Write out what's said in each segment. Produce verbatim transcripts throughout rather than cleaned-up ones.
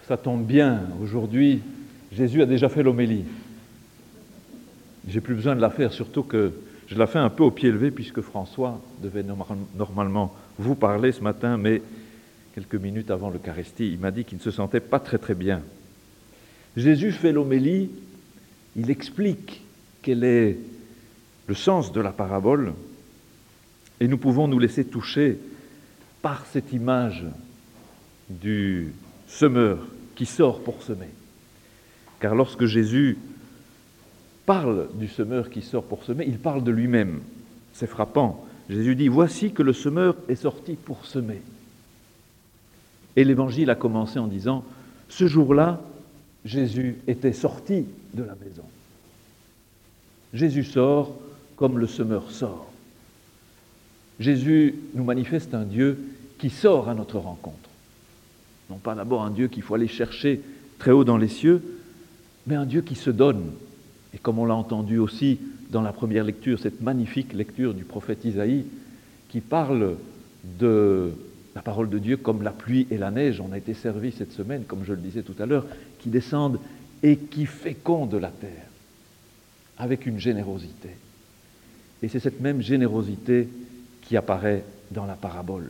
Ça tombe bien, aujourd'hui, Jésus a déjà fait l'homélie. J'ai plus besoin de la faire, surtout que je la fais un peu au pied levé, puisque François devait normalement vous parler ce matin, mais quelques minutes avant l'Eucharistie, il m'a dit qu'il ne se sentait pas très très bien. Jésus fait l'homélie, il explique quel est le sens de la parabole, et nous pouvons nous laisser toucher par cette image du semeur qui sort pour semer. Car lorsque Jésus parle du semeur qui sort pour semer, il parle de lui-même. C'est frappant. Jésus dit « Voici que le semeur est sorti pour semer ». Et l'Évangile a commencé en disant « Ce jour-là, Jésus était sorti de la maison ». Jésus sort comme le semeur sort. Jésus nous manifeste un Dieu qui sort à notre rencontre. Non pas d'abord un Dieu qu'il faut aller chercher très haut dans les cieux, mais un Dieu qui se donne. Et comme on l'a entendu aussi dans la première lecture, cette magnifique lecture du prophète Isaïe, qui parle de la parole de Dieu comme la pluie et la neige, on a été servi cette semaine, comme je le disais tout à l'heure, qui descendent et qui fécondent la terre, avec une générosité. Et c'est cette même générosité qui apparaît dans la parabole.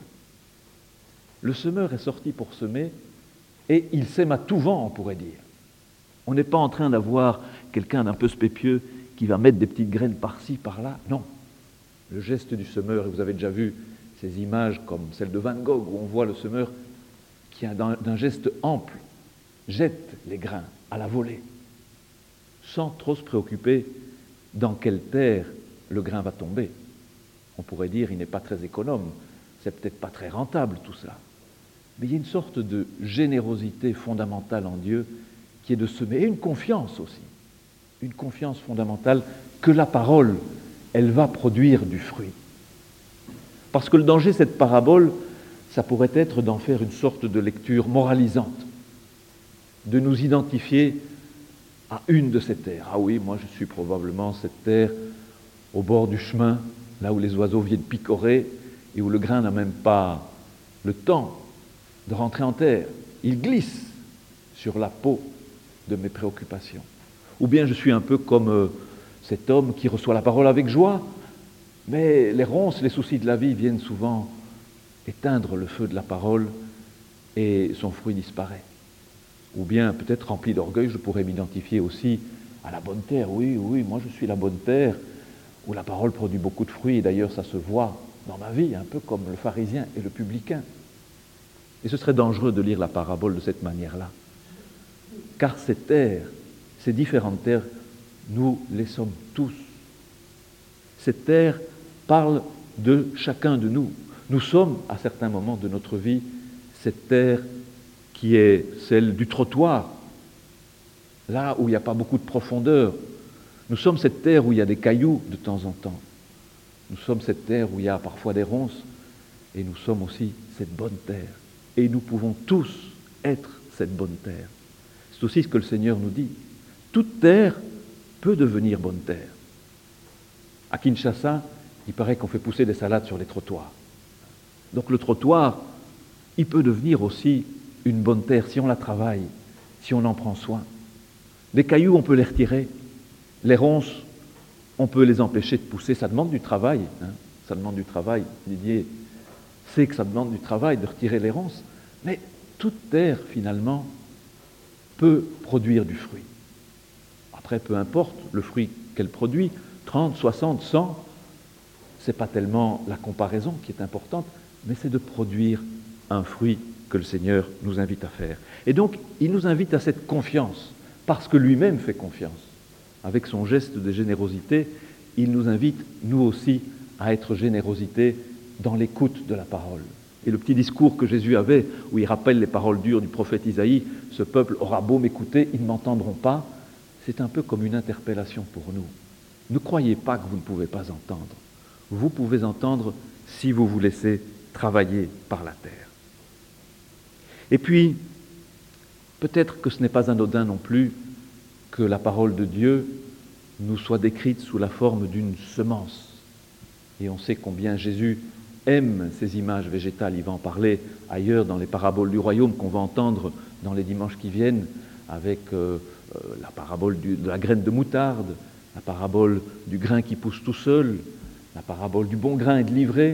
Le semeur est sorti pour semer, et il sème à tout vent, on pourrait dire. On n'est pas en train d'avoir quelqu'un d'un peu spépieux qui va mettre des petites graines par-ci, par-là. Non. Le geste du semeur, et vous avez déjà vu ces images comme celle de Van Gogh, où on voit le semeur qui, d'un geste ample, jette les grains à la volée, sans trop se préoccuper dans quelle terre le grain va tomber. On pourrait dire, il n'est pas très économe, c'est peut-être pas très rentable tout ça. Mais il y a une sorte de générosité fondamentale en Dieu qui est de semer, et une confiance aussi, une confiance fondamentale que la parole, elle va produire du fruit. Parce que le danger de cette parabole, ça pourrait être d'en faire une sorte de lecture moralisante, de nous identifier à une de ces terres. Ah oui, moi je suis probablement cette terre au bord du chemin, là où les oiseaux viennent picorer et où le grain n'a même pas le temps de rentrer en terre. Il glisse sur la peau de mes préoccupations. Ou bien je suis un peu comme euh, cet homme qui reçoit la parole avec joie, mais les ronces, les soucis de la vie viennent souvent éteindre le feu de la parole et son fruit disparaît. Ou bien peut-être rempli d'orgueil, je pourrais m'identifier aussi à la bonne terre. Oui, oui, moi je suis la bonne terre, où la parole produit beaucoup de fruits, et d'ailleurs ça se voit dans ma vie, un peu comme le pharisien et le publicain. Et ce serait dangereux de lire la parabole de cette manière-là. Car ces terres, ces différentes terres, nous les sommes tous. Cette terre parle de chacun de nous. Nous sommes, à certains moments de notre vie, cette terre qui est celle du trottoir, là où il n'y a pas beaucoup de profondeur. Nous sommes cette terre où il y a des cailloux de temps en temps. Nous sommes cette terre où il y a parfois des ronces, et nous sommes aussi cette bonne terre. Et nous pouvons tous être cette bonne terre. C'est aussi ce que le Seigneur nous dit. Toute terre peut devenir bonne terre. À Kinshasa, il paraît qu'on fait pousser des salades sur les trottoirs. Donc le trottoir, il peut devenir aussi une bonne terre si on la travaille, si on en prend soin. Les cailloux, on peut les retirer. Les ronces, on peut les empêcher de pousser. Ça demande du travail. Hein. Ça demande du travail. Didier sait que ça demande du travail de retirer les ronces. Mais toute terre, finalement, peut produire du fruit. Après, peu importe le fruit qu'elle produit, trente, soixante, cent, ce n'est pas tellement la comparaison qui est importante, mais c'est de produire un fruit que le Seigneur nous invite à faire. Et donc, il nous invite à cette confiance, parce que lui-même fait confiance. Avec son geste de générosité, il nous invite, nous aussi, à être générosité dans l'écoute de la parole. Et le petit discours que Jésus avait, où il rappelle les paroles dures du prophète Isaïe, « Ce peuple aura beau m'écouter, ils ne m'entendront pas », c'est un peu comme une interpellation pour nous. Ne croyez pas que vous ne pouvez pas entendre. Vous pouvez entendre si vous vous laissez travailler par la terre. Et puis, peut-être que ce n'est pas anodin non plus que la parole de Dieu nous soit décrite sous la forme d'une semence. Et on sait combien Jésus aime ces images végétales. Il va en parler ailleurs dans les paraboles du royaume qu'on va entendre dans les dimanches qui viennent, avec euh, euh, la parabole du, de la graine de moutarde, la parabole du grain qui pousse tout seul, la parabole du bon grain et de l'ivraie.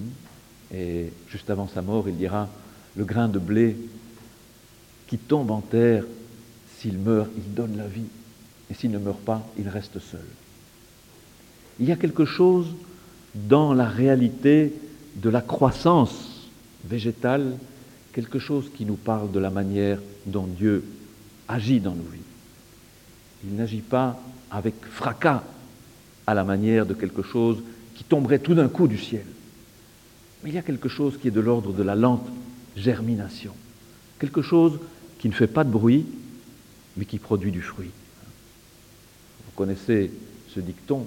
Et juste avant sa mort, il dira, le grain de blé qui tombe en terre, s'il meurt, il donne la vie. Et s'il ne meurt pas, il reste seul. Il y a quelque chose dans la réalité de la croissance végétale, quelque chose qui nous parle de la manière dont Dieu agit dans nos vies. Il n'agit pas avec fracas à la manière de quelque chose qui tomberait tout d'un coup du ciel. Mais il y a quelque chose qui est de l'ordre de la lente germination. Quelque chose qui ne fait pas de bruit, mais qui produit du fruit. Vous connaissez ce dicton,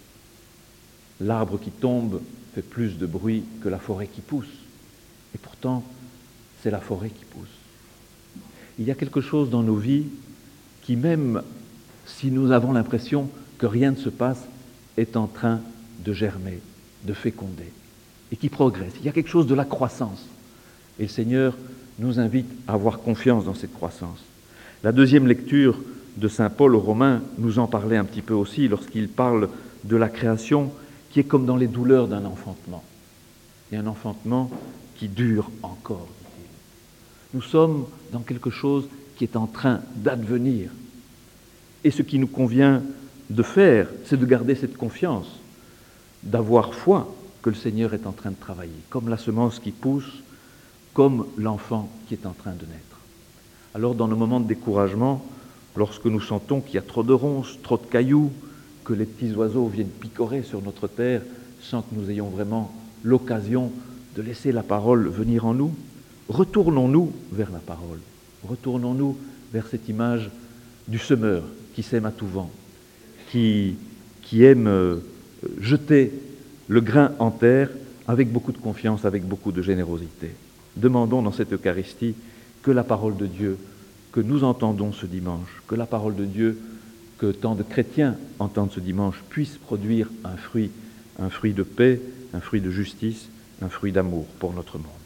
l'arbre qui tombe fait plus de bruit que la forêt qui pousse. Et pourtant, c'est la forêt qui pousse. Il y a quelque chose dans nos vies qui, même si nous avons l'impression que rien ne se passe, est en train de germer, de féconder, et qui progresse. Il y a quelque chose de la croissance. Et le Seigneur nous invite à avoir confiance dans cette croissance. La deuxième lecture de saint Paul aux Romains nous en parlait un petit peu aussi lorsqu'il parle de la création qui est comme dans les douleurs d'un enfantement. Et un enfantement qui dure encore, dit-il. Nous sommes dans quelque chose qui est en train d'advenir. Et ce qui nous convient de faire, c'est de garder cette confiance, d'avoir foi que le Seigneur est en train de travailler, comme la semence qui pousse, comme l'enfant qui est en train de naître. Alors, dans nos moments de découragement, lorsque nous sentons qu'il y a trop de ronces, trop de cailloux, que les petits oiseaux viennent picorer sur notre terre sans que nous ayons vraiment l'occasion de laisser la parole venir en nous, retournons-nous vers la parole. Retournons-nous vers cette image du semeur qui sème à tout vent, qui, qui aime euh, jeter le grain en terre avec beaucoup de confiance, avec beaucoup de générosité. Demandons dans cette Eucharistie que la parole de Dieu que nous entendons ce dimanche, que la parole de Dieu que tant de chrétiens entendent ce dimanche puisse produire un fruit, un fruit de paix, un fruit de justice, un fruit d'amour pour notre monde.